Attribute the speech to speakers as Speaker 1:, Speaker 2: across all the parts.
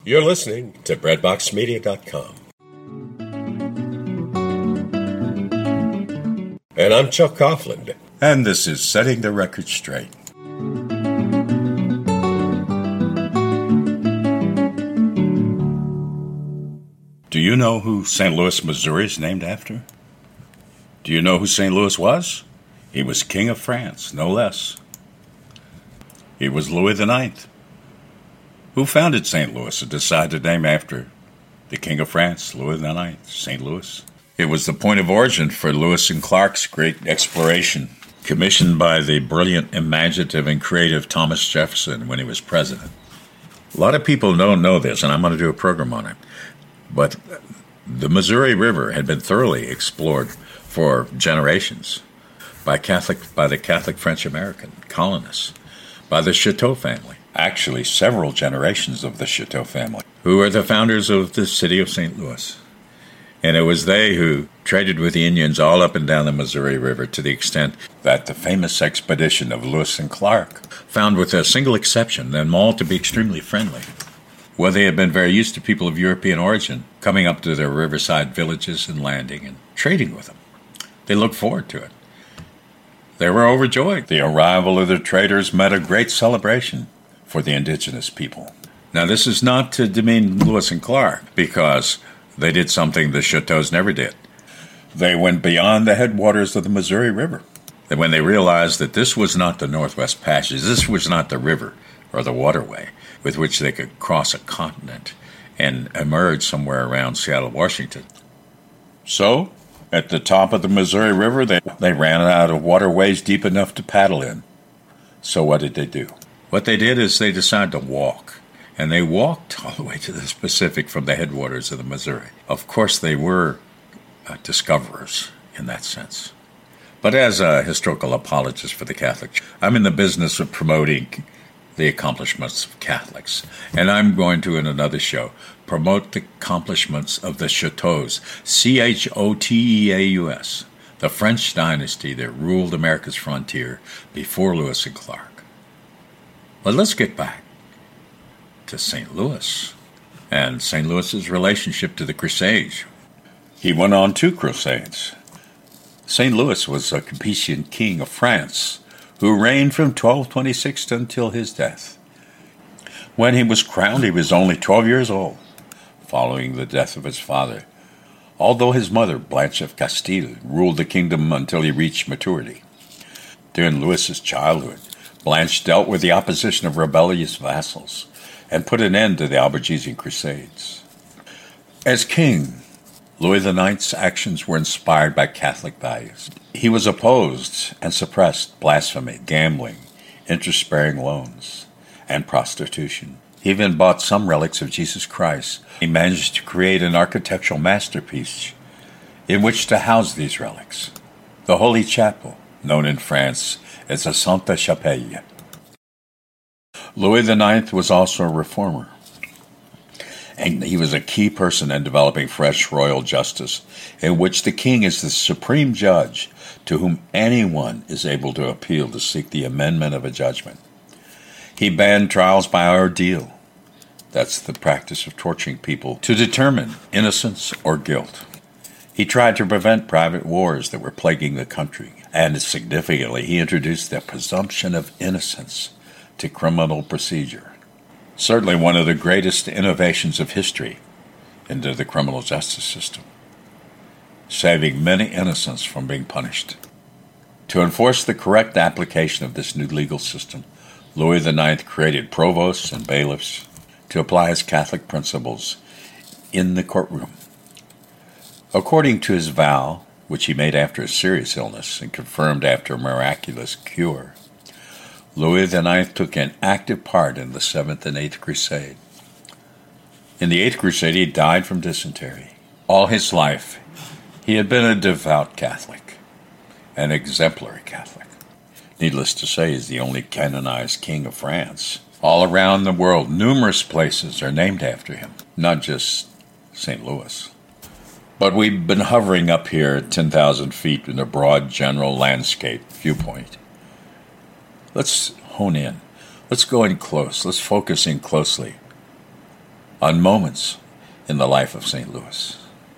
Speaker 1: You're listening to BreadboxMedia.com. And I'm Chuck Coughlin. And this is Setting the Record Straight. Do you know who St. Louis, Missouri is named after? Do you know who St. Louis was? He was King of France, no less. He was Louis IX. Who founded St. Louis and decided to name after the King of France, Louis IX, St. Louis? It was the point of origin for Lewis and Clark's great exploration, commissioned by the brilliant, imaginative, and creative Thomas Jefferson when he was president. A lot of people don't know this, and I'm going to do a program on it. But the Missouri River had been thoroughly explored for generations by the Catholic French-American colonists, by the Chateau family, actually several generations of the Chateau family, who are the founders of the city of St. Louis. And it was they who traded with the Indians all up and down the Missouri River to the extent that the famous expedition of Lewis and Clark found, with a single exception, them all to be extremely friendly. Well, they had been very used to people of European origin coming up to their riverside villages and landing and trading with them. They looked forward to it. They were overjoyed. The arrival of the traders meant a great celebration for the indigenous people. Now, this is not to demean Lewis and Clark, because they did something the Chateaus never did. They went beyond the headwaters of the Missouri River. And when they realized that this was not the Northwest Passage, this was not the river or the waterway with which they could cross a continent and emerge somewhere around Seattle, Washington. So, at the top of the Missouri River, they ran out of waterways deep enough to paddle in. So what did they do? What they did is they decided to walk. And they walked all the way to the Pacific from the headwaters of the Missouri. Of course, they were discoverers in that sense. But as a historical apologist for the Catholic Church, I'm in the business of promoting the accomplishments of Catholics. And I'm going to, in another show, promote the accomplishments of the Chateaus, Choteaus, the French dynasty that ruled America's frontier before Lewis and Clark. But let's get back to St. Louis and St. Louis's relationship to the Crusades. He went on 2 crusades. St. Louis was a Capetian king of France who reigned from 1226 until his death. When he was crowned, he was only 12 years old, following the death of his father, although his mother, Blanche of Castile, ruled the kingdom until he reached maturity. During Louis's childhood, Blanche dealt with the opposition of rebellious vassals and put an end to the Albigensian Crusades. As king, Louis IX's actions were inspired by Catholic values. He was opposed and suppressed blasphemy, gambling, interest-bearing loans, and prostitution. He even bought some relics of Jesus Christ. He managed to create an architectural masterpiece in which to house these relics, the Holy Chapel, known in France as the Sainte Chapelle. Louis IX was also a reformer, and he was a key person in developing French royal justice, in which the king is the supreme judge to whom anyone is able to appeal to seek the amendment of a judgment. He banned trials by ordeal. That's the practice of torturing people to determine innocence or guilt. He tried to prevent private wars that were plaguing the country, and significantly, he introduced the presumption of innocence to criminal procedure. Certainly one of the greatest innovations of history into the criminal justice system, saving many innocents from being punished. To enforce the correct application of this new legal system, Louis IX created provosts and bailiffs to apply his Catholic principles in the courtroom. According to his vow, which he made after a serious illness and confirmed after a miraculous cure, Louis IX took an active part in the 7th and 8th Crusade. In the 8th Crusade, he died from dysentery. All his life, he had been a devout Catholic, an exemplary Catholic. Needless to say, he's the only canonized king of France. All around the world, numerous places are named after him, not just St. Louis. But we've been hovering up here at 10,000 feet in a broad general landscape viewpoint. Let's hone in. Let's go in close. Let's focus in closely on moments in the life of St. Louis.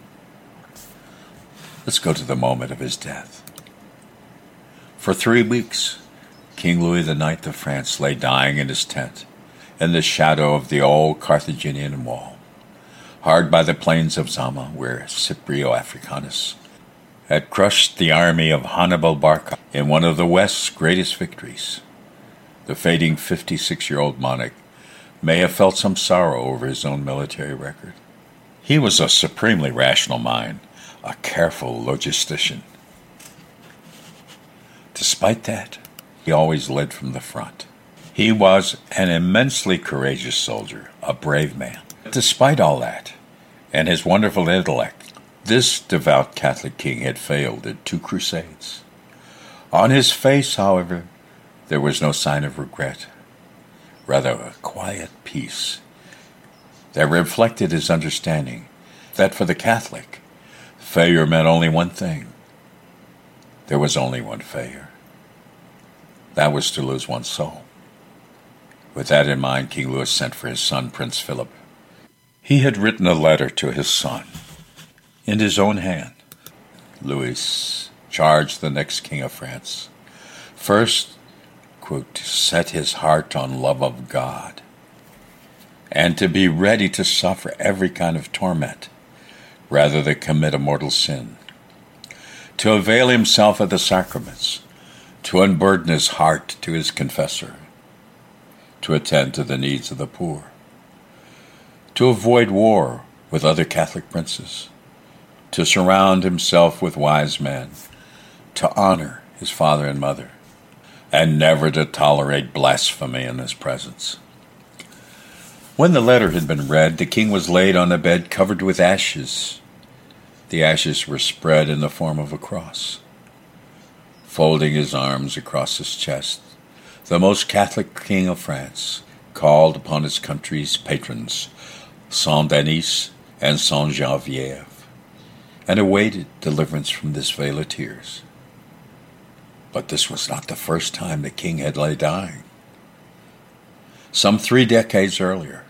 Speaker 1: Let's go to the moment of his death. For 3 weeks, King Louis IX of France lay dying in his tent in the shadow of the old Carthaginian wall, hard by the plains of Zama, where Scipio Africanus had crushed the army of Hannibal Barca in one of the West's greatest victories. The fading 56-year-old monarch may have felt some sorrow over his own military record. He was a supremely rational mind, a careful logistician. Despite that, he always led from the front. He was an immensely courageous soldier, a brave man. Despite all that, and his wonderful intellect, this devout Catholic king had failed in 2 crusades. On his face, however, there was no sign of regret, rather a quiet peace that reflected his understanding that for the Catholic, failure meant only one thing. There was only one failure. That was to lose one's soul. With that in mind, King Louis sent for his son, Prince Philip. He had written a letter to his son in his own hand. Louis charged the next king of France, first, quote, to set his heart on love of God, and to be ready to suffer every kind of torment, rather than commit a mortal sin, to avail himself of the sacraments, to unburden his heart to his confessor, to attend to the needs of the poor, to avoid war with other Catholic princes, to surround himself with wise men, to honor his father and mother, and never to tolerate blasphemy in his presence. When the letter had been read, the king was laid on a bed covered with ashes. The ashes were spread in the form of a cross. Folding his arms across his chest, the most Catholic king of France called upon his country's patrons, Saint Denis and Saint Geneviève, and awaited deliverance from this vale of tears. But this was not the first time the king had lay dying. Some 3 decades earlier,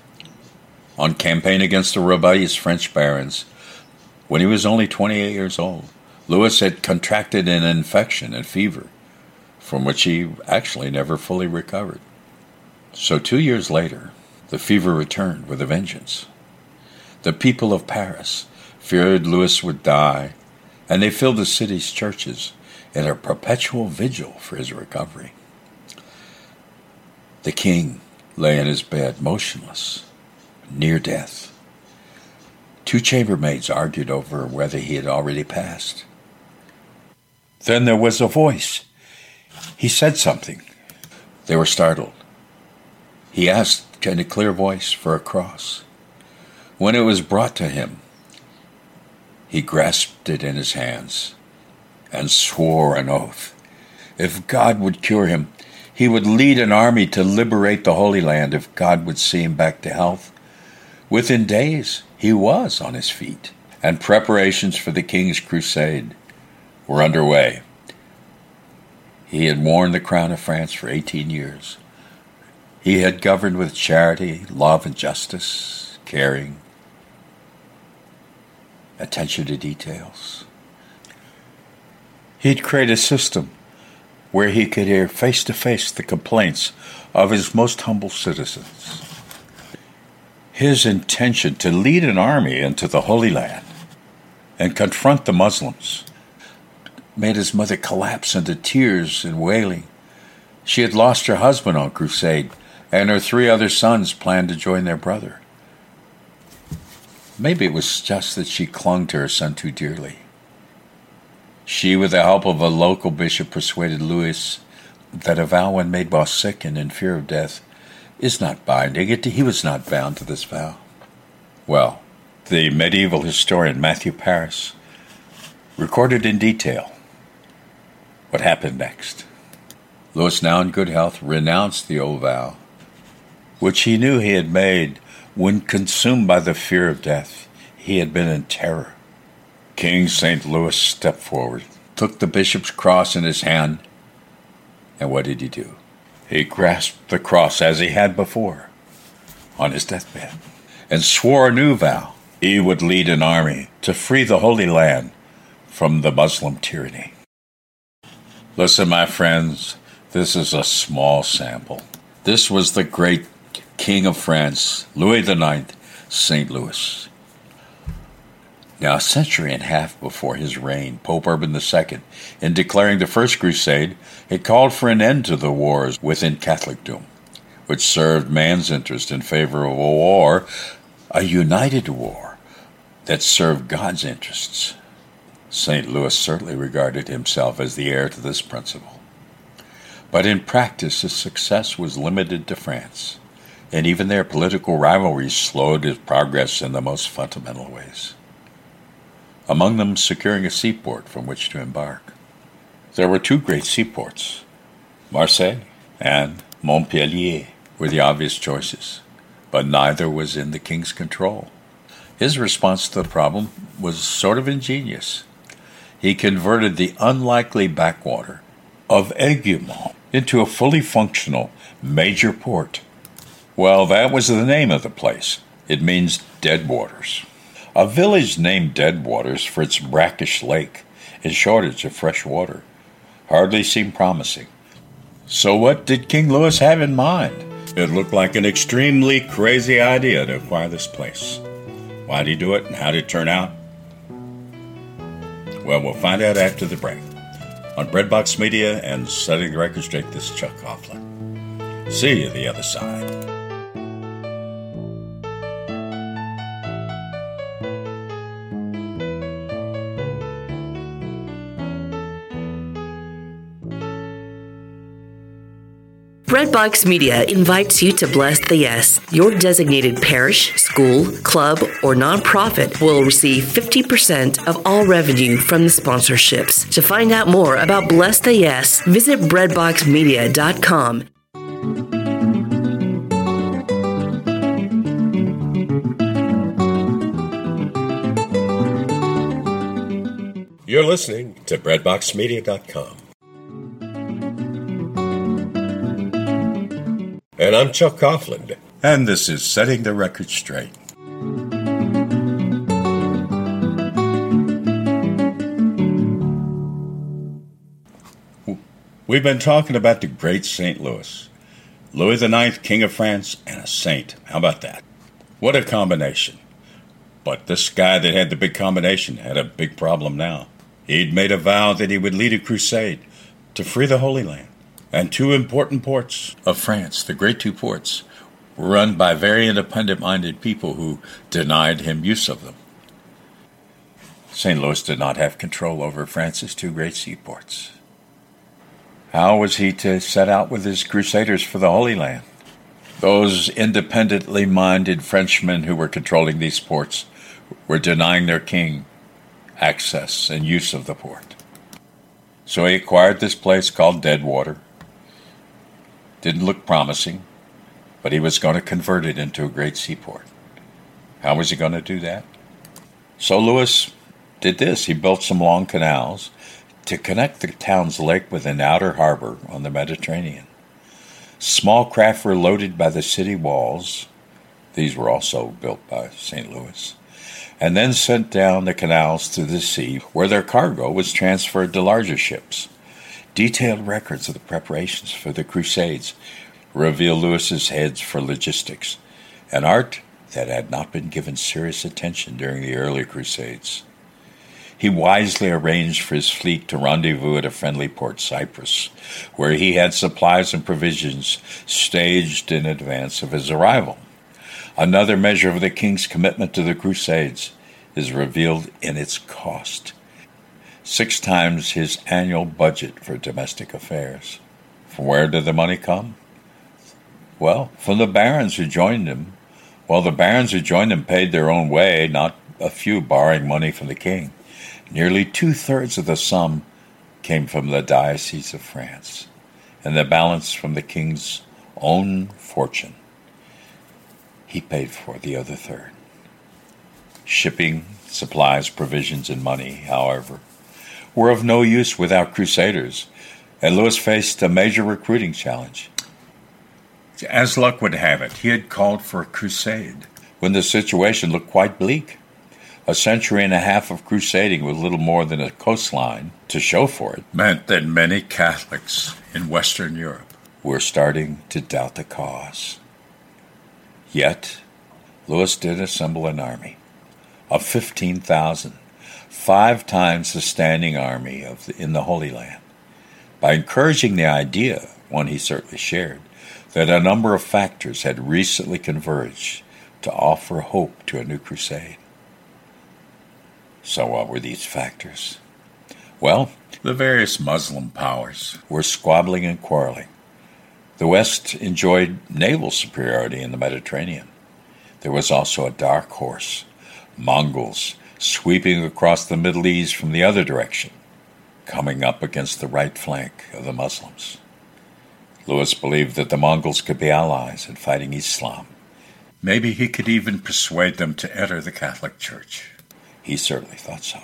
Speaker 1: on campaign against the rebellious French barons, when he was only 28 years old, Louis had contracted an infection and fever, from which he actually never fully recovered. So 2 years later, the fever returned with a vengeance. The people of Paris feared Louis would die, and they filled the city's churches in a perpetual vigil for his recovery. The king lay in his bed, motionless, near death. 2 chambermaids argued over whether he had already passed. Then there was a voice. He said something. They were startled. He asked in a clear voice for a cross. When it was brought to him, he grasped it in his hands and swore an oath. If God would cure him, he would lead an army to liberate the Holy Land if God would see him back to health. Within days, he was on his feet, and preparations for the king's crusade were underway. He had worn the crown of France for 18 years. He had governed with charity, love, and justice, caring, attention to details. He'd create a system where he could hear face-to-face the complaints of his most humble citizens. His intention to lead an army into the Holy Land and confront the Muslims made his mother collapse into tears and wailing. She had lost her husband on crusade, and her 3 other sons planned to join their brother. Maybe it was just that she clung to her son too dearly. She, with the help of a local bishop, persuaded Louis that a vow one made while sick and in fear of death is not binding. He was not bound to this vow. Well, the medieval historian Matthew Paris recorded in detail what happened next. Louis, now in good health, renounced the old vow, which he knew he had made when consumed by the fear of death. He had been in terror. King St. Louis stepped forward, took the bishop's cross in his hand, and what did he do? He grasped the cross as he had before, on his deathbed, and swore a new vow. He would lead an army to free the Holy Land from the Muslim tyranny. Listen, my friends, this is a small sample. This was the great King of France, Louis IX, St. Louis. Now, a century and a half before his reign, Pope Urban II, in declaring the First Crusade, had called for an end to the wars within Catholicdom, which served man's interest in favor of a war, a united war, that served God's interests. St. Louis certainly regarded himself as the heir to this principle. But in practice, his success was limited to France, and even their political rivalries slowed his progress in the most fundamental ways. Among them, securing a seaport from which to embark. There were two great seaports. Marseille and Montpellier were the obvious choices, but neither was in the king's control. His response to the problem was sort of ingenious. He converted the unlikely backwater of Aiguemont into a fully functional major port. Well, that was the name of the place. It means dead waters. A village named Deadwaters for its brackish lake and shortage of fresh water hardly seemed promising. So what did King Louis have in mind? It looked like an extremely crazy idea to acquire this place. Why did he do it and how did it turn out? Well, we'll find out after the break. On Breadbox Media and Setting the Record Straight, this is Chuck Coughlin. See you the other side.
Speaker 2: Breadbox Media invites you to Bless the Yes. Your designated parish, school, club, or nonprofit will receive 50% of all revenue from the sponsorships. To find out more about Bless the Yes, visit breadboxmedia.com.
Speaker 3: You're listening to breadboxmedia.com. And I'm Chuck Coughlin.
Speaker 1: And this is Setting the Record Straight. We've been talking about the great St. Louis. Louis IX, King of France, and a saint. How about that? What a combination. But this guy that had the big combination had a big problem now. He'd made a vow that he would lead a crusade to free the Holy Land. And two important ports of France, the great two ports, were run by very independent-minded people who denied him use of them. St. Louis did not have control over France's two great seaports. How was he to set out with his crusaders for the Holy Land? Those independently minded Frenchmen who were controlling these ports were denying their king access and use of the port. So he acquired this place called Deadwater. Didn't look promising, but he was going to convert it into a great seaport. How was he going to do that? So Louis did this. He built some long canals to connect the town's lake with an outer harbor on the Mediterranean. Small craft were loaded by the city walls. These were also built by St. Louis, and then sent down the canals to the sea, where their cargo was transferred to larger ships. Detailed records of the preparations for the Crusades reveal Louis's heads for logistics, an art that had not been given serious attention during the early Crusades. He wisely arranged for his fleet to rendezvous at a friendly port, Cyprus, where he had supplies and provisions staged in advance of his arrival. Another measure of the king's commitment to the Crusades is revealed in its cost. 6 times his annual budget for domestic affairs. From where did the money come? Well, from the barons who joined him. Well, the barons who joined him paid their own way, not a few borrowing money from the king. Nearly 2/3 of the sum came from the Diocese of France, and the balance from the king's own fortune. He paid for the other third. Shipping, supplies, provisions, and money, however, were of no use without crusaders, and Louis faced a major recruiting challenge. As luck would have it, he had called for a crusade when the situation looked quite bleak. A century and a half of crusading with little more than a coastline to show for it meant that many Catholics in Western Europe were starting to doubt the cause. Yet, Louis did assemble an army of 15,000, 5 times the standing army in the Holy Land, by encouraging the idea, one he certainly shared, that a number of factors had recently converged to offer hope to a new crusade. So what were these factors? Well, the various Muslim powers were squabbling and quarreling. The West enjoyed naval superiority in the Mediterranean. There was also a dark horse, Mongols, sweeping across the Middle East from the other direction, coming up against the right flank of the Muslims. Louis believed that the Mongols could be allies in fighting Islam. Maybe he could even persuade them to enter the Catholic Church. He certainly thought so.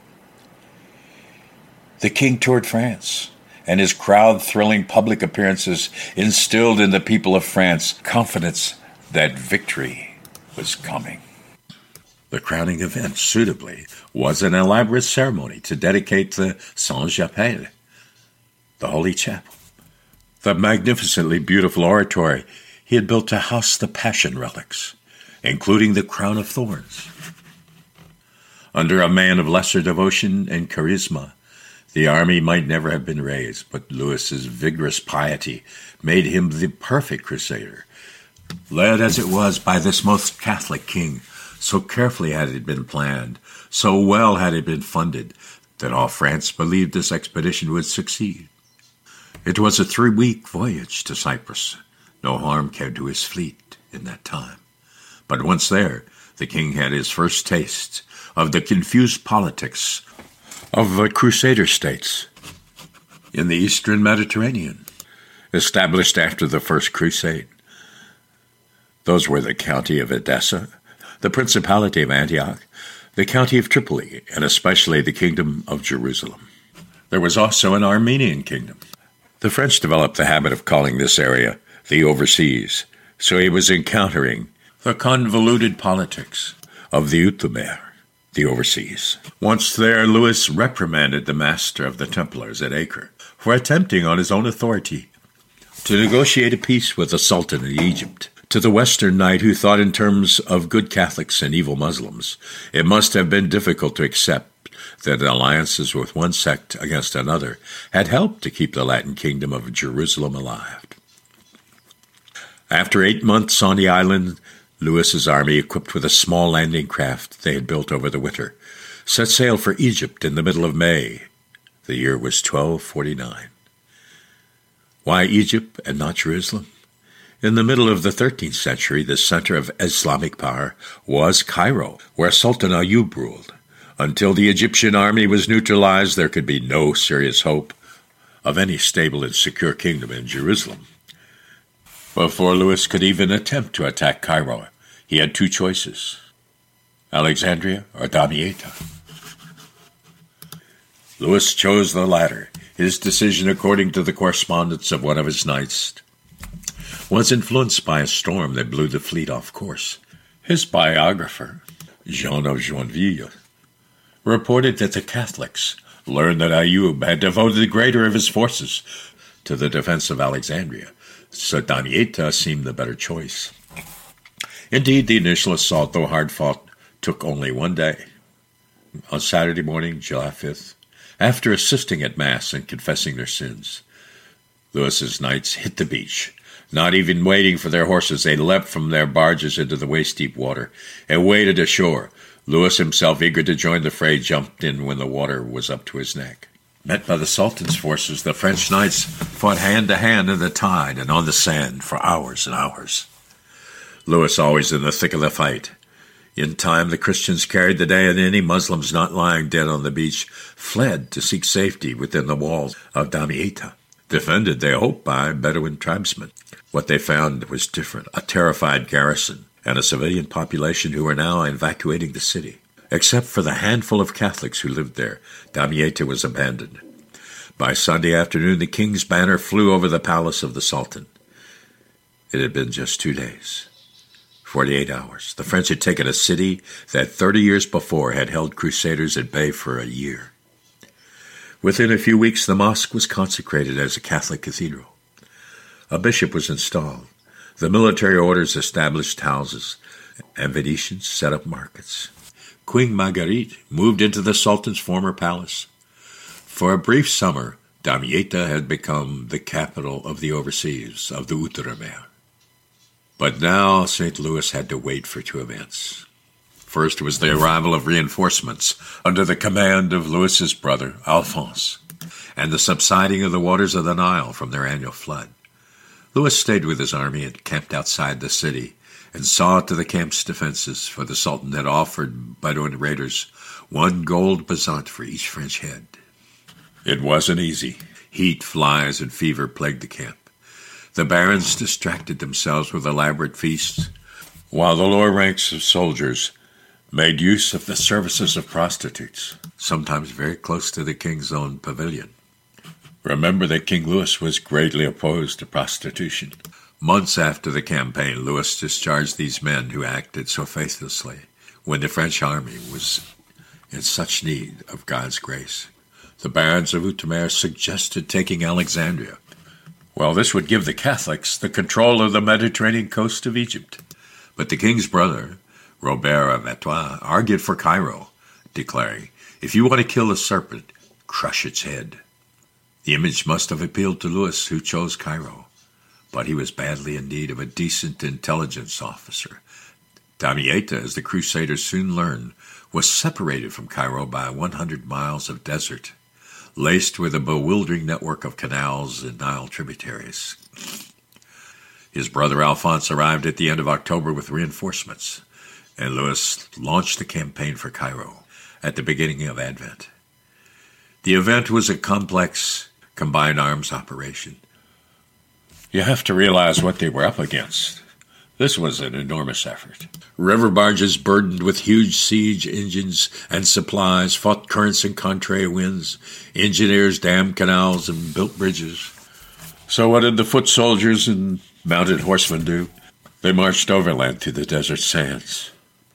Speaker 1: The king toured France, and his crowd-thrilling public appearances instilled in the people of France confidence that victory was coming. The crowning event, suitably, was an elaborate ceremony to dedicate the Sainte-Chapelle, the Holy Chapel, the magnificently beautiful oratory he had built to house the Passion relics, including the crown of thorns. Under a man of lesser devotion and charisma, the army might never have been raised, but Louis's vigorous piety made him the perfect crusader. Led as it was by this most Catholic king, so carefully had it been planned, so well had it been funded, that all France believed this expedition would succeed. It was a 3-week voyage to Cyprus. No harm came to his fleet in that time. But once there, the king had his first taste of the confused politics of the Crusader states in the eastern Mediterranean, established after the First Crusade. Those were the county of Edessa, the Principality of Antioch, the county of Tripoli, and especially the Kingdom of Jerusalem. There was also an Armenian kingdom. The French developed the habit of calling this area the overseas, so he was encountering the convoluted politics of the Outre-mer, the overseas. Once there, Louis reprimanded the master of the Templars at Acre for attempting on his own authority to negotiate a peace with the Sultan of Egypt. To the Western knight who thought in terms of good Catholics and evil Muslims, it must have been difficult to accept that alliances with one sect against another had helped to keep the Latin kingdom of Jerusalem alive. After 8 months on the island, Louis's army, equipped with a small landing craft they had built over the winter, set sail for Egypt in the middle of May. The year was 1249. Why Egypt and not Jerusalem? In the middle of the 13th century, the center of Islamic power was Cairo, where Sultan Ayyub ruled. Until the Egyptian army was neutralized, there could be no serious hope of any stable and secure kingdom in Jerusalem. Before Louis could even attempt to attack Cairo, he had 2 choices: Alexandria or Damietta. Louis chose the latter. His decision, according to the correspondence of one of his knights, was influenced by a storm that blew the fleet off course. His biographer, Jean of Joinville, reported that the Catholics learned that Ayyub had devoted the greater of his forces to the defense of Alexandria, so Damietta seemed the better choice. Indeed, the initial assault, though hard-fought, took only 1 day. On Saturday morning, July 5th, after assisting at Mass and confessing their sins, Louis's knights hit the beach. Not even waiting for their horses, they leapt from their barges into the waist-deep water and waded ashore. Louis himself, eager to join the fray, jumped in when the water was up to his neck. Met by the Sultan's forces, the French knights fought hand-to-hand in the tide and on the sand for hours and hours. Louis always in the thick of the fight. In time, the Christians carried the day, and any Muslims not lying dead on the beach fled to seek safety within the walls of Damietta, defended, they hoped, by Bedouin tribesmen. What they found was different: a terrified garrison and a civilian population who were now evacuating the city. Except for the handful of Catholics who lived there, Damietta was abandoned. By Sunday afternoon, the king's banner flew over the palace of the Sultan. It had been just 2 days. 48 hours. The French had taken a city that 30 years before had held crusaders at bay for a year. Within a few weeks, the mosque was consecrated as a Catholic cathedral. A bishop was installed. The military orders established houses, and Venetians set up markets. Queen Marguerite moved into the Sultan's former palace. For a brief summer, Damietta had become the capital of the overseas, of the Outremer. But now St. Louis had to wait for two events. First was the arrival of reinforcements under the command of Louis's brother, Alphonse, and the subsiding of the waters of the Nile from their annual flood. Louis stayed with his army and camped outside the city and saw to the camp's defenses, for the Sultan had offered Bedouin raiders 1 gold bezant for each French head. It wasn't easy. Heat, flies, and fever plagued the camp. The barons distracted themselves with elaborate feasts, while the lower ranks of soldiers made use of the services of prostitutes, sometimes very close to the king's own pavilion. Remember that King Louis was greatly opposed to prostitution. Months after the campaign, Louis discharged these men who acted so faithlessly when the French army was in such need of God's grace. The barons of Outremer suggested taking Alexandria. Well, this would give the Catholics the control of the Mediterranean coast of Egypt. But the king's brother, Robert of Artois, argued for Cairo, declaring, "If you want to kill the serpent, crush its head." The image must have appealed to Louis, who chose Cairo. But he was badly in need of a decent intelligence officer. Damietta, as the Crusaders soon learned, was separated from Cairo by 100 miles of desert, laced with a bewildering network of canals and Nile tributaries. His brother Alphonse arrived at the end of October with reinforcements, and Louis launched the campaign for Cairo at the beginning of Advent. The event was a complex combined arms operation. You have to realize what they were up against. This was an enormous effort. River barges burdened with huge siege engines and supplies fought currents and contrary winds. Engineers dammed canals and built bridges. So what did the foot soldiers and mounted horsemen do? They marched overland through the desert sands.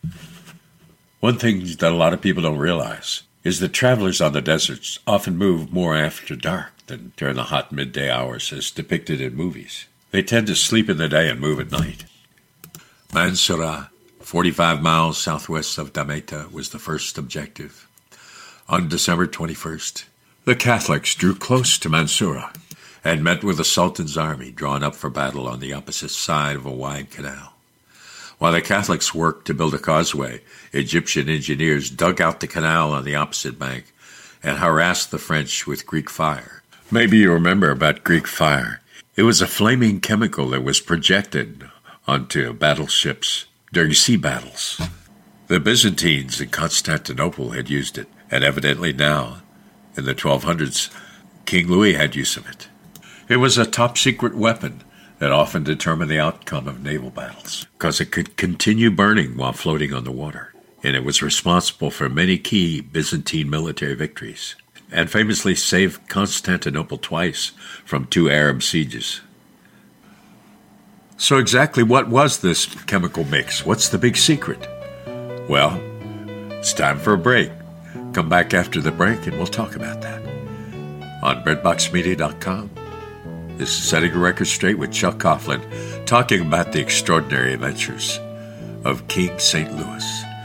Speaker 1: One thing that a lot of people don't realize is that travelers on the deserts often move more after dark than during the hot midday hours as depicted in movies. They tend to sleep in the day and move at night. Mansoura, 45 miles southwest of Damietta, was the first objective. On December 21st, the Catholics drew close to Mansoura and met with the Sultan's army drawn up for battle on the opposite side of a wide canal. While the Catholics worked to build a causeway, Egyptian engineers dug out the canal on the opposite bank and harassed the French with Greek fire. Maybe you remember about Greek fire. It was a flaming chemical that was projected onto battleships during sea battles. The Byzantines in Constantinople had used it, and evidently now, in the 1200s, King Louis had use of it. It was a top-secret weapon that often determined the outcome of naval battles, because it could continue burning while floating on the water, and it was responsible for many key Byzantine military victories, and famously saved Constantinople twice from 2 Arab sieges. So exactly what was this chemical mix? What's the big secret? Well, it's time for a break. Come back after the break and we'll talk about that. On BreadboxMedia.com, this is Setting the Record Straight with Chuck Coughlin, talking about the extraordinary adventures of King St. Louis.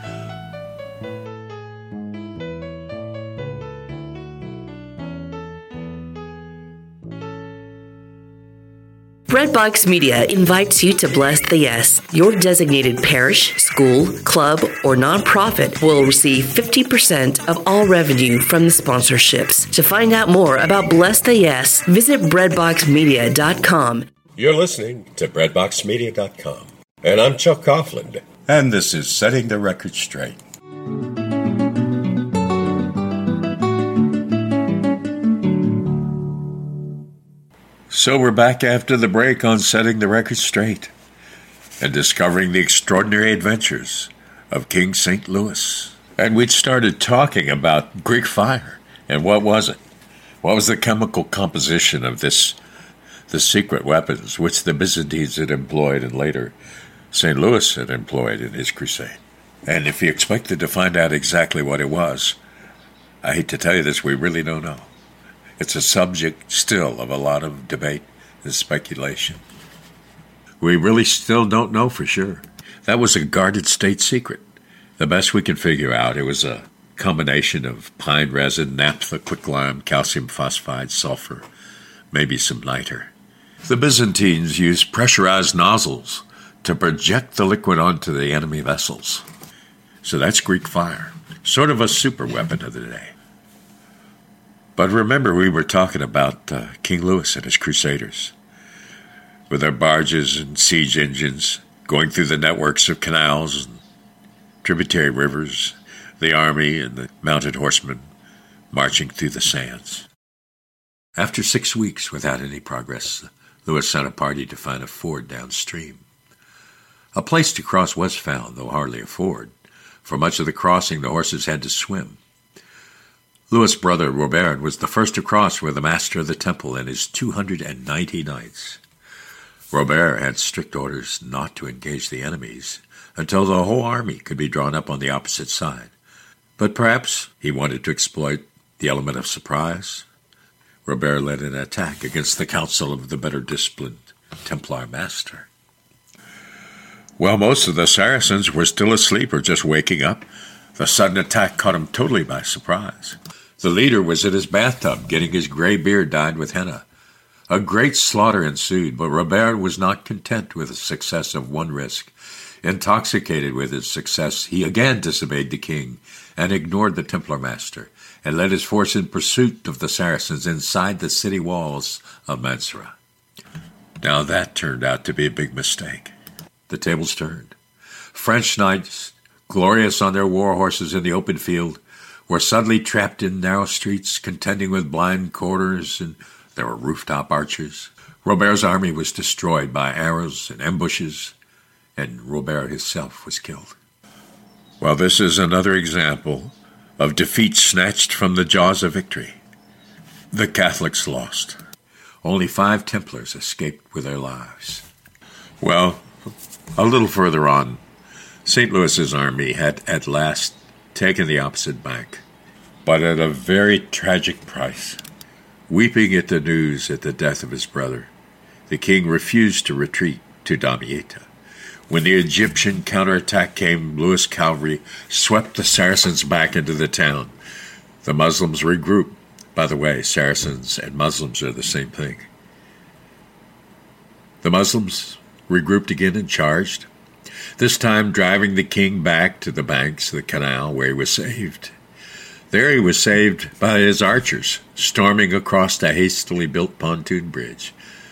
Speaker 2: Breadbox Media invites you to bless the Yes. Your designated parish, school, club, or nonprofit will receive 50% of all revenue from the sponsorships. To find out more about Bless the Yes, visit breadboxmedia.com.
Speaker 3: You're listening to BreadboxMedia.com. And I'm Chuck Coughlin.
Speaker 1: And this is Setting the Record Straight. So we're back after the break on Setting the Record Straight and discovering the extraordinary adventures of King St. Louis. And we'd started talking about Greek fire. And what was it? What was the chemical composition of the secret weapons which the Byzantines had employed and later St. Louis had employed in his crusade. And if you expected to find out exactly what it was, I hate to tell you this, we really don't know. It's a subject still of a lot of debate and speculation. We really still don't know for sure. That was a guarded state secret. The best we can figure out, it was a combination of pine resin, naphtha, quicklime, calcium phosphide, sulfur, maybe some niter. The Byzantines used pressurized nozzles to project the liquid onto the enemy vessels. So that's Greek fire, sort of a super weapon of the day. But remember, we were talking about King Louis and his crusaders, with their barges and siege engines going through the networks of canals and tributary rivers, the army and the mounted horsemen marching through the sands. After 6 weeks without any progress, Louis sent a party to find a ford downstream. A place to cross was found, though hardly a ford. For much of the crossing, the horses had to swim. Louis' brother Robert was the first to cross with the master of the temple and his 290 knights. Robert had strict orders not to engage the enemies until the whole army could be drawn up on the opposite side. But perhaps he wanted to exploit the element of surprise. Robert led an attack against the council of the better disciplined Templar master. While most of the Saracens were still asleep or just waking up, the sudden attack caught him totally by surprise. The leader was in his bathtub, getting his gray beard dyed with henna. A great slaughter ensued, but Robert was not content with the success of one risk. Intoxicated with his success, he again disobeyed the king and ignored the Templar master, and led his force in pursuit of the Saracens inside the city walls of Mansura. Now that turned out to be a big mistake. The tables turned. French knights, glorious on their war horses in the open field, were suddenly trapped in narrow streets, contending with blind corners, and there were rooftop archers. Robert's army was destroyed by arrows and ambushes, and Robert himself was killed. Well, this is another example of defeat snatched from the jaws of victory. The Catholics lost. Only 5 Templars escaped with their lives. Well, a little further on, St. Louis's army had at last taken the opposite bank, but at a very tragic price. Weeping at the news of the death of his brother, the king refused to retreat to Damietta. When the Egyptian counterattack came, Louis' cavalry swept the Saracens back into the town. The Muslims regrouped. By the way, Saracens and Muslims are the same thing. The Muslims regrouped again and charged, this time driving the king back to the banks of the canal where he was saved. There he was saved by his archers, storming across the hastily built pontoon bridge.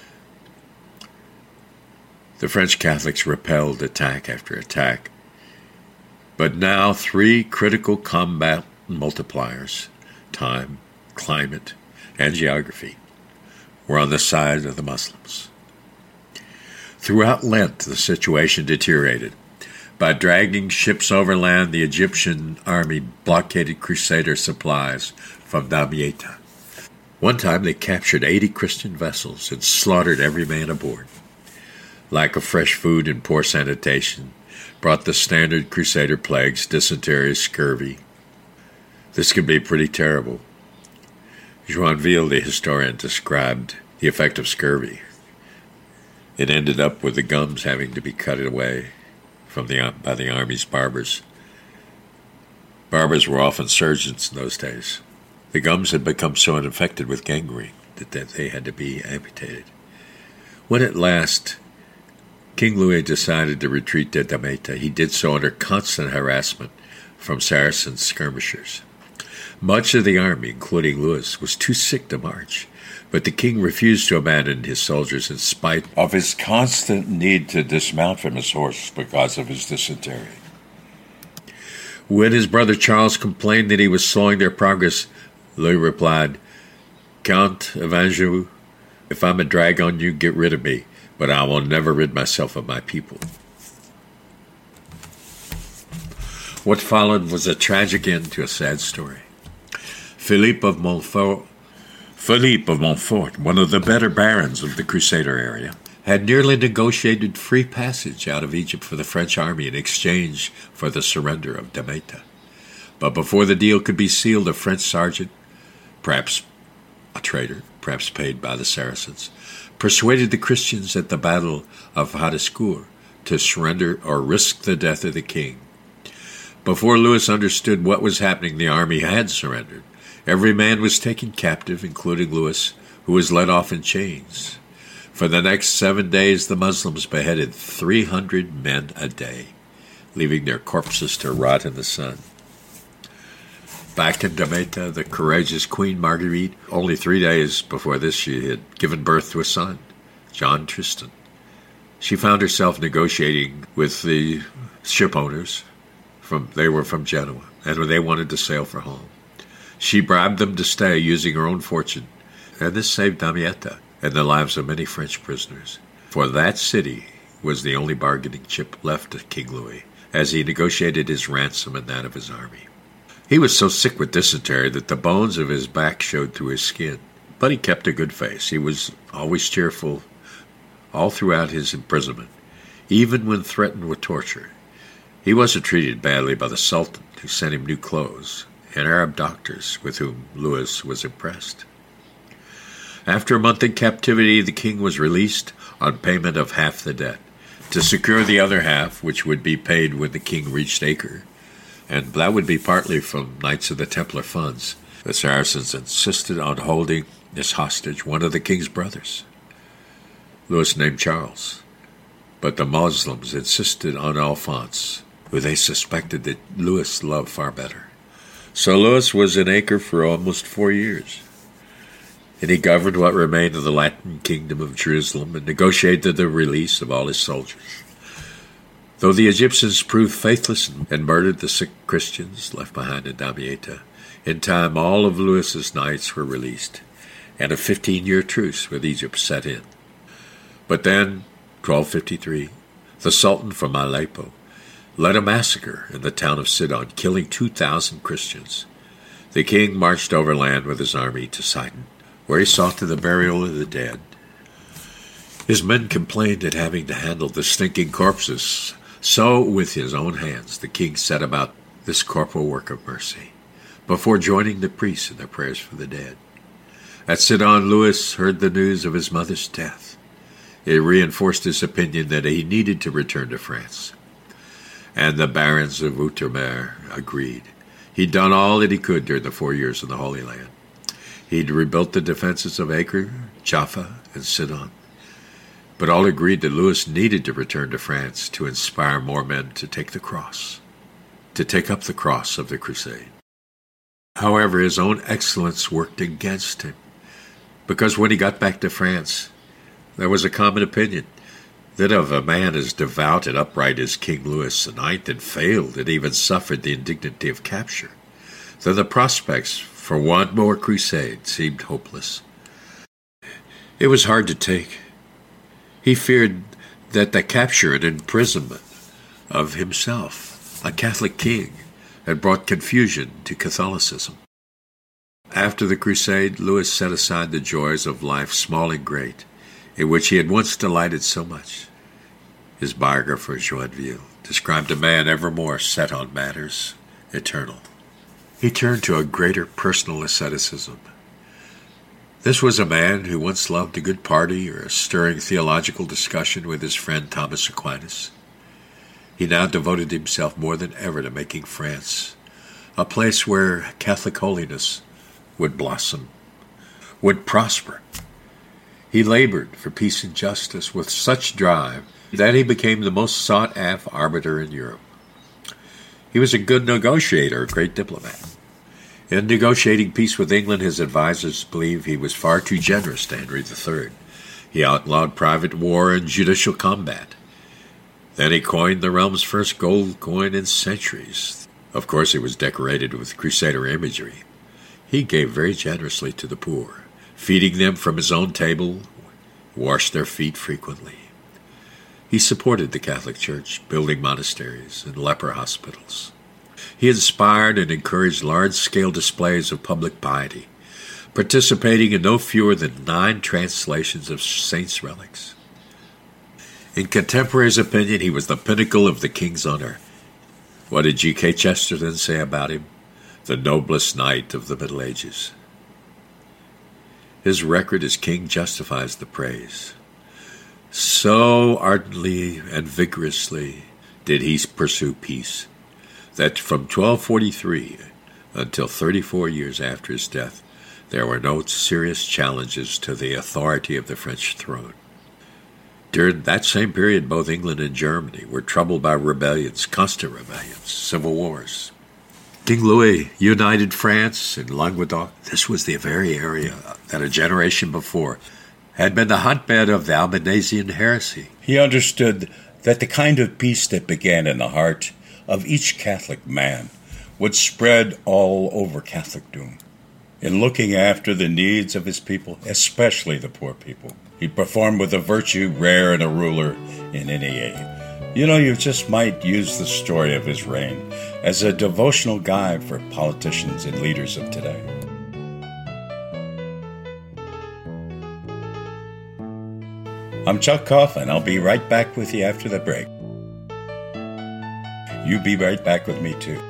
Speaker 1: The French Catholics repelled attack after attack, but now 3 critical combat multipliers, time, climate, and geography, were on the side of the Muslims. Throughout Lent, the situation deteriorated. By dragging ships overland, the Egyptian army blockaded Crusader supplies from Damietta. One time they captured 80 Christian vessels and slaughtered every man aboard. Lack of fresh food and poor sanitation brought the standard Crusader plagues, dysentery, scurvy. This could be pretty terrible. Joinville, the historian, described the effect of scurvy. It ended up with the gums having to be cut away by the army's barbers. Barbers were often surgeons in those days. The gums had become so infected with gangrene that they had to be amputated. When at last King Louis decided to retreat to Damietta, he did so under constant harassment from Saracen skirmishers. Much of the army, including Louis, was too sick to march, but the king refused to abandon his soldiers in spite of his constant need to dismount from his horse because of his dysentery. When his brother Charles complained that he was slowing their progress, Louis replied, "Count of Anjou, if I'm a drag on you, get rid of me, but I will never rid myself of my people." What followed was a tragic end to a sad story. Philippe of Montfort, one of the better barons of the Crusader area,
Speaker 4: had nearly negotiated free passage out of Egypt for the French army in exchange for the surrender of Damietta. But before the deal could be sealed, a French sergeant, perhaps a traitor, perhaps paid by the Saracens, persuaded the Christians at the Battle of Hadiscourt to surrender or risk the death of the king. Before Louis understood what was happening, the army had surrendered. Every man was taken captive, including Louis, who was led off in chains. For the next 7 days, the Muslims beheaded 300 men a day, leaving their corpses to rot in the sun. Back in Damietta, the courageous Queen Marguerite, only 3 days before this she had given birth to a son, John Tristan. She found herself negotiating with the ship owners. They were from Genoa, and they wanted to sail for home. She bribed them to stay using her own fortune, and this saved Damietta and the lives of many French prisoners. For that city was the only bargaining chip left to King Louis, as he negotiated his ransom and that of his army. He was so sick with dysentery that the bones of his back showed through his skin, but he kept a good face. He was always cheerful all throughout his imprisonment, even when threatened with torture. He wasn't treated badly by the Sultan, who sent him new clothes, and Arab doctors with whom Louis was impressed. After a month in captivity, the king was released on payment of half the debt. To secure the other half, which would be paid when the king reached Acre, and that would be partly from Knights of the Templar funds, the Saracens insisted on holding as hostage one of the king's brothers, Louis named Charles. But the Muslims insisted on Alphonse, who they suspected that Louis loved far better. So Louis was in Acre for almost 4 years, and he governed what remained of the Latin kingdom of Jerusalem and negotiated the release of all his soldiers. Though the Egyptians proved faithless and murdered the sick Christians left behind in Damietta, in time all of Louis's knights were released, and a 15-year truce with Egypt set in. But then, 1253, the Sultan from Aleppo led a massacre in the town of Sidon, killing 2,000 Christians. The king marched overland with his army to Sidon, where he saw to the burial of the dead. His men complained at having to handle the stinking corpses, so with his own hands the king set about this corporal work of mercy, before joining the priests in their prayers for the dead. At Sidon, Louis heard the news of his mother's death. It reinforced his opinion that he needed to return to France. And the barons of Outremer agreed. He'd done all that he could during the 4 years in the Holy Land. He'd rebuilt the defenses of Acre, Jaffa, and Sidon. But all agreed that Louis needed to return to France to inspire more men to take the cross, to take up the cross of the crusade. However, his own excellence worked against him, because when he got back to France, there was a common opinion that of a man as devout and upright as King Louis IX had failed and even suffered the indignity of capture, then the prospects for one more crusade seemed hopeless. It was hard to take. He feared that the capture and imprisonment of himself, a Catholic king, had brought confusion to Catholicism. After the crusade, Louis set aside the joys of life, small and great, in which he had once delighted so much. His biographer, Joinville, described a man evermore set on matters eternal. He turned to a greater personal asceticism. This was a man who once loved a good party or a stirring theological discussion with his friend Thomas Aquinas. He now devoted himself more than ever to making France a place where Catholic holiness would blossom, would prosper. He labored for peace and justice with such drive that he became the most sought-after arbiter in Europe. He was a good negotiator, a great diplomat. In negotiating peace with England, his advisors believed he was far too generous to Henry III. He outlawed private war and judicial combat. Then he coined the realm's first gold coin in centuries. Of course, it was decorated with Crusader imagery. He gave very generously to the poor, feeding them from his own table, washed their feet frequently. He supported the Catholic Church, building monasteries and leper hospitals. He inspired and encouraged large-scale displays of public piety, participating in no fewer than 9 translations of saints' relics. In contemporaries' opinion, he was the pinnacle of the king's honor. What did G.K. Chesterton say about him? The noblest knight of the Middle Ages. His record as king justifies the praise. So ardently and vigorously did he pursue peace, that from 1243 until 34 years after his death, there were no serious challenges to the authority of the French throne. During that same period, both England and Germany were troubled by rebellions, constant rebellions, civil wars. King Louis united France and Languedoc. This was the very area that a generation before had been the hotbed of the Albigensian heresy.
Speaker 1: He understood that the kind of peace that began in the heart of each Catholic man would spread all over Catholicdom. In looking after the needs of his people, especially the poor people, he performed with a virtue rare in a ruler in any age. You just might use the story of his reign as a devotional guide for politicians and leaders of today. I'm Chuck Coughlin. I'll be right back with you after the break. You be right back with me, too.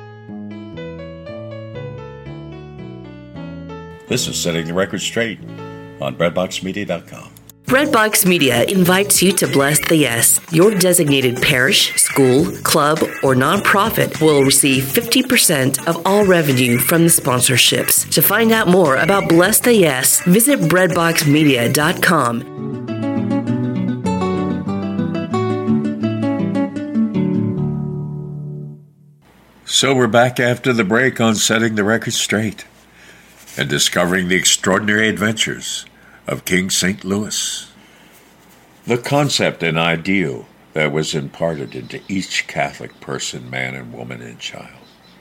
Speaker 1: This is Setting the Record Straight on BreadboxMedia.com.
Speaker 2: Breadbox Media invites you to bless the Yes. Your designated parish, school, club, or nonprofit will receive 50% of all revenue from the sponsorships. To find out more about Bless the Yes, visit BreadboxMedia.com.
Speaker 4: So we're back after the break on Setting the Record Straight and discovering the extraordinary adventures of King St. Louis. The concept and ideal that was imparted into each Catholic person, man and woman and child,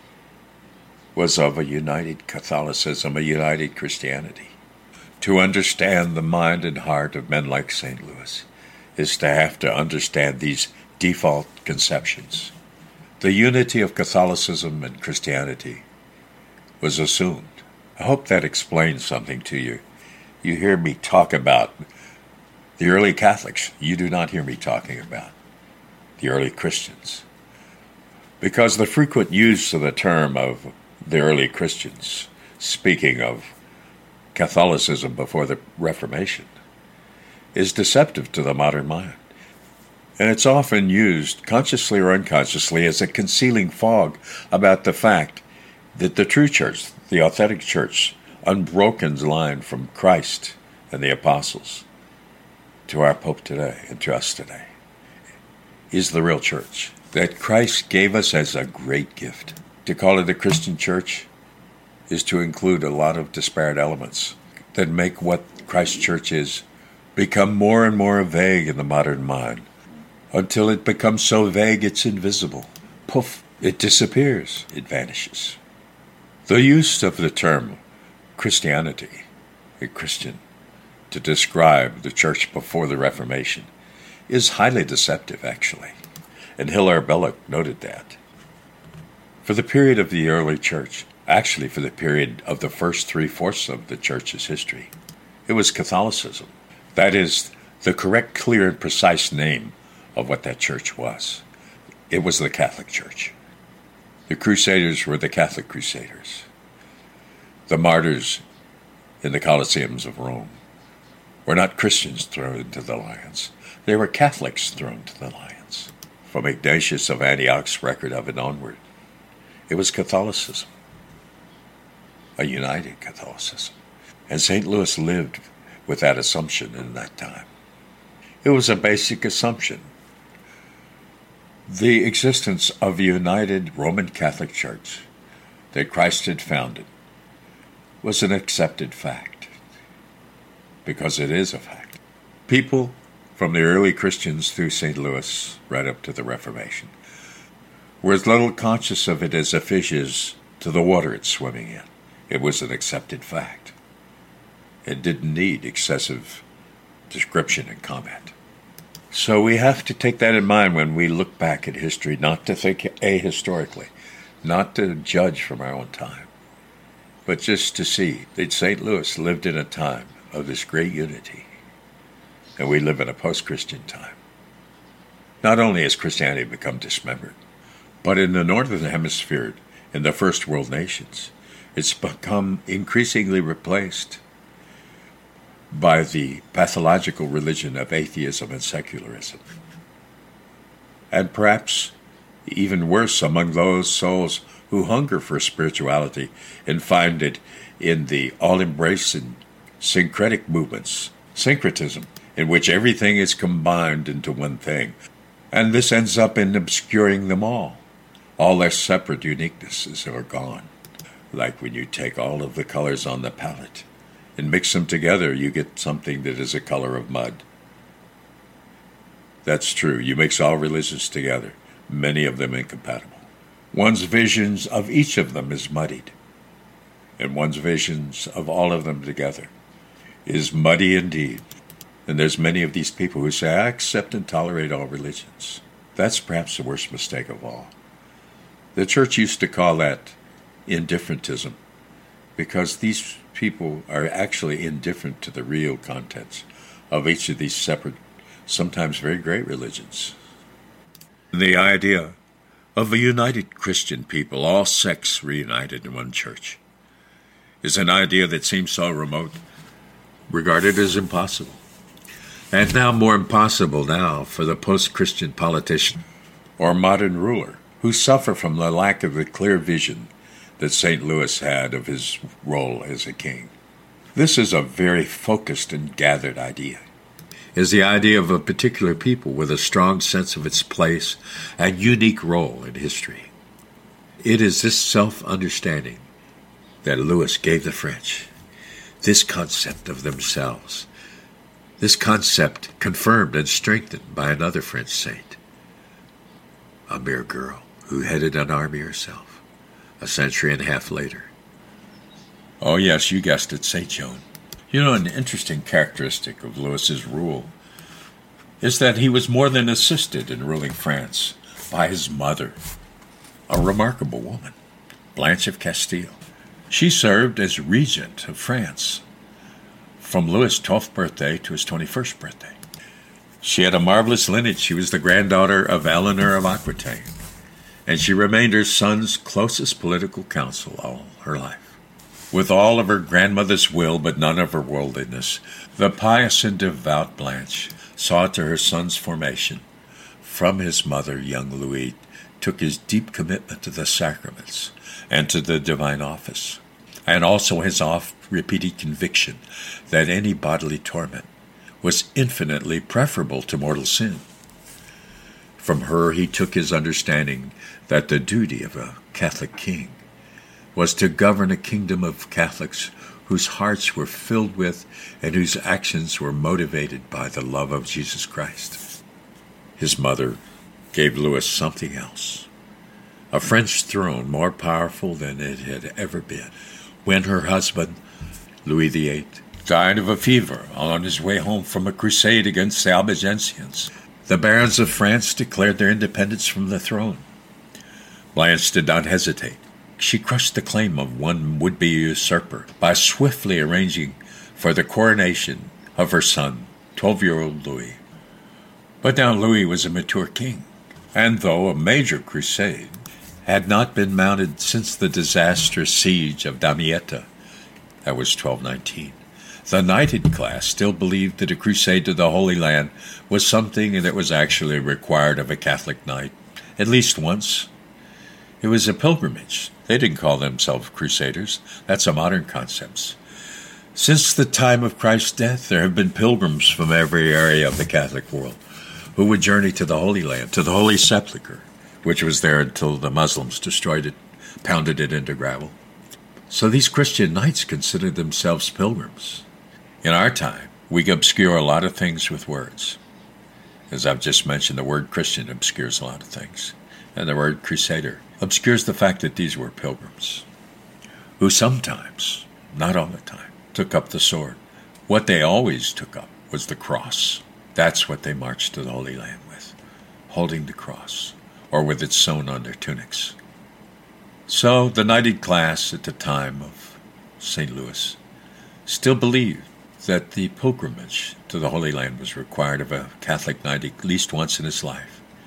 Speaker 4: was of a united Catholicism, a united Christianity. To understand the mind and heart of men like St. Louis is to have to understand these default conceptions. The unity of Catholicism and Christianity was assumed. I hope that explains something to you. You hear me talk about the early Catholics. You do not hear me talking about the early Christians. Because the frequent use of the term of the early Christians, speaking of Catholicism before the Reformation, is deceptive to the modern mind. And it's often used, consciously or unconsciously, as a concealing fog about the fact that the true church, the authentic church, unbroken line from Christ and the apostles to our Pope today and to us today, is the real church that Christ gave us as a great gift. To call it a Christian church is to include a lot of disparate elements that make what Christ's church is become more and more vague in the modern mind, until it becomes so vague it's invisible. Poof, it disappears, it vanishes. The use of the term Christianity, a Christian, to describe the church before the Reformation is highly deceptive, actually, and Hilaire Belloc noted that. For the period of the early church, actually for the period of the first 3/4 of the church's history, it was Catholicism. That is the correct, clear, and precise name of what that church was. It was the Catholic Church. The Crusaders were the Catholic Crusaders. The martyrs in the Colosseums of Rome were not Christians thrown into the lions. They were Catholics thrown to the lions. From Ignatius of Antioch's record of it onward, it was Catholicism, a united Catholicism. And St. Louis lived with that assumption in that time. It was a basic assumption. The existence of a united Roman Catholic Church that Christ had founded was an accepted fact, because it is a fact. People from the early Christians through St. Louis right up to the Reformation were as little conscious of it as a fish is to the water it's swimming in. It was an accepted fact. It didn't need excessive description and comment. So we have to take that in mind when we look back at history, not to think ahistorically, not to judge from our own time, but just to see that St. Louis lived in a time of this great unity, and we live in a post-Christian time. Not only has Christianity become dismembered, but in the Northern Hemisphere, in the first world nations, it's become increasingly replaced by the pathological religion of atheism and secularism. And perhaps even worse among those souls who hunger for spirituality and find it in the all-embracing syncretic movements, syncretism, in which everything is combined into one thing. And this ends up in obscuring them all. All their separate uniquenesses are gone. Like when you take all of the colors on the palette and mix them together, you get something that is a color of mud. That's true. You mix all religions together, many of them incompatible. One's visions of each of them is muddied, and one's visions of all of them together is muddy indeed. And there's many of these people who say, I accept and tolerate all religions. That's perhaps the worst mistake of all. The church used to call that indifferentism, because these people are actually indifferent to the real contents of each of these separate, sometimes very great religions. The idea of a united Christian people, all sects reunited in one church, is an idea that seems so remote, regarded as impossible. And now more impossible now for the post-Christian politician or modern ruler who suffer from the lack of the clear vision that St. Louis had of his role as a king. This is a very focused and gathered idea. Is the idea of a particular people with a strong sense of its place and unique role in history. It is this self-understanding that Louis gave the French, this concept of themselves, this concept confirmed and strengthened by another French saint, a mere girl who headed an army herself, a century and a half later. Oh yes, you guessed it, St. Joan. You know, an interesting characteristic of Louis's rule is that he was more than assisted in ruling France by his mother, a remarkable woman, Blanche of Castile. She served as regent of France from Louis' 12th birthday to his 21st birthday. She had a marvelous lineage. She was the granddaughter of Eleanor of Aquitaine, and she remained her son's closest political counsel all her life. With all of her grandmother's will, but none of her worldliness, the pious and devout Blanche saw to her son's formation. From his mother, young Louis took his deep commitment to the sacraments and to the divine office, and also his oft-repeated conviction that any bodily torment was infinitely preferable to mortal sin. From her he took his understanding that the duty of a Catholic king was to govern a kingdom of Catholics whose hearts were filled with and whose actions were motivated by the love of Jesus Christ. His mother gave Louis something else, a French throne more powerful than it had ever been. When her husband, Louis VIII, died of a fever on his way home from a crusade against the Albigensians, the barons of France declared their independence from the throne. Blanche did not hesitate. She crushed the claim of one would-be usurper by swiftly arranging for the coronation of her son, 12-year-old Louis. But now Louis was a mature king, and though a major crusade had not been mounted since the disastrous siege of Damietta, that was 1219, the knighted class still believed that a crusade to the Holy Land was something that was actually required of a Catholic knight, at least once. It was a pilgrimage. They didn't call themselves crusaders. That's a modern concept. Since the time of Christ's death, there have been pilgrims from every area of the Catholic world who would journey to the Holy Land, to the Holy Sepulchre, which was there until the Muslims destroyed it, pounded it into gravel. So these Christian knights considered themselves pilgrims. In our time, we obscure a lot of things with words. As I've just mentioned, the word Christian obscures a lot of things, and the word crusader obscures the fact that these were pilgrims, who sometimes, not all the time, took up the sword. What they always took up was the cross. That's what they marched to the Holy Land with, holding the cross, or with it sewn on their tunics. So the knighted class at the time of St. Louis still believed that the pilgrimage to the Holy Land was required of a Catholic knight at least once in his life.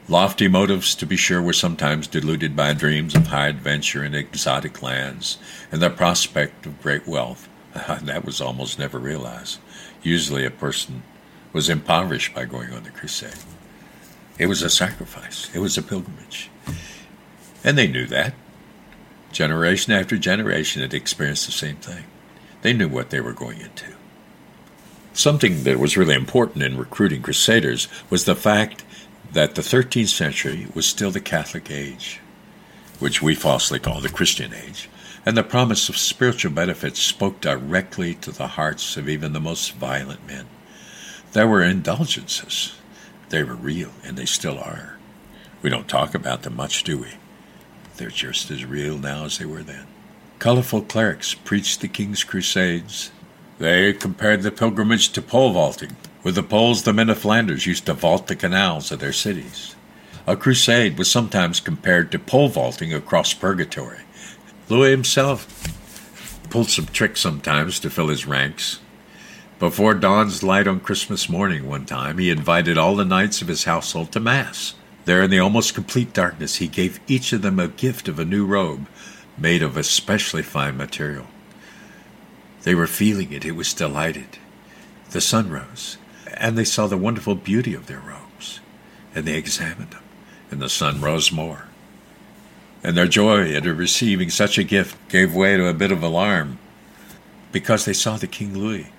Speaker 4: Lofty motives, to be sure, were sometimes diluted by dreams of high adventure in exotic lands and the prospect of great wealth. That was almost never realized. Usually a person was impoverished by going on the crusade. It was a sacrifice. It was a pilgrimage. And they knew that. Generation after generation had experienced the same thing. They knew what they were going into. Something that was really important in recruiting crusaders was the fact that the 13th century was still the Catholic age, which we falsely call the Christian age, and the promise of spiritual benefits spoke directly to the hearts of even the most violent men. There were indulgences. They were real, and they still are. We don't talk about them much, do we? They're just as real now as they were then. Colorful clerics preached the king's crusades. They compared the pilgrimage to pole vaulting. With the poles, the men of Flanders used to vault the canals of their cities. A crusade was sometimes compared to pole vaulting across purgatory. Louis himself pulled some tricks sometimes to fill his ranks. Before dawn's light on Christmas morning one time, he invited all the knights of his household to Mass. There in the almost complete darkness, he gave each of them a gift of a new robe made of especially fine material. They were feeling it. It was delighted. The sun rose, and they saw the wonderful beauty of their robes, and they examined them, and the sun rose more. And their joy at receiving such a gift gave way to a bit of alarm, because they saw that King Louis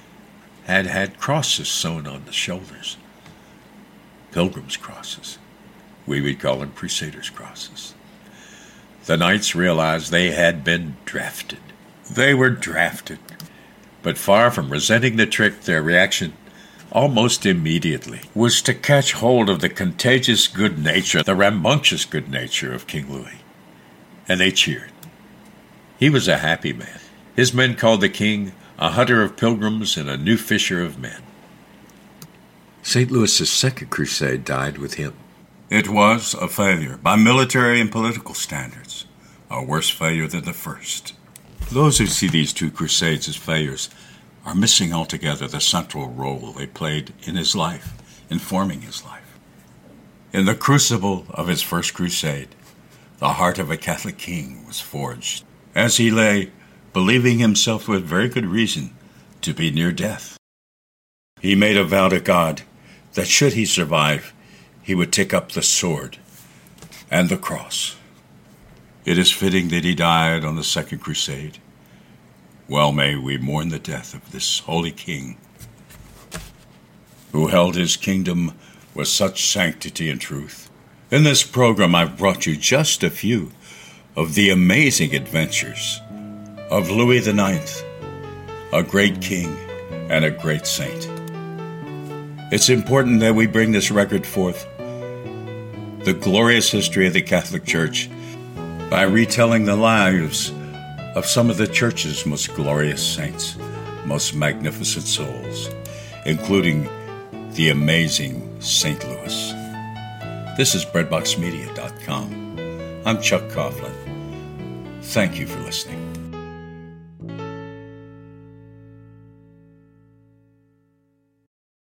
Speaker 4: had crosses sewn on the shoulders, pilgrims' crosses. We would call them crusaders' crosses. The knights realized they had been drafted. They were drafted. But far from resenting the trick, their reaction, almost immediately, was to catch hold of the contagious good nature, the rambunctious good nature of King Louis. And they cheered. He was a happy man. His men called the king a hunter of pilgrims and a new fisher of men. St. Louis's second crusade died with him.
Speaker 1: It was a failure by military and political standards, a worse failure than the first. Those who see these two crusades as failures are missing altogether the central role they played in his life, in forming his life. In the crucible of his first crusade, the heart of a Catholic king was forged, as he lay, believing himself with very good reason to be near death. He made a vow to God that should he survive, he would take up the sword and the cross. It is fitting that he died on the Second Crusade. Well may we mourn the death of this holy king, who held his kingdom with such sanctity and truth. In this program, I've brought you just a few of the amazing adventures of Louis IX, a great king and a great saint. It's important that we bring this record forth, the glorious history of the Catholic Church, by retelling the lives of some of the Church's most glorious saints, most magnificent souls, including the amazing St. Louis. This is BreadboxMedia.com. I'm Chuck Coughlin. Thank you for listening.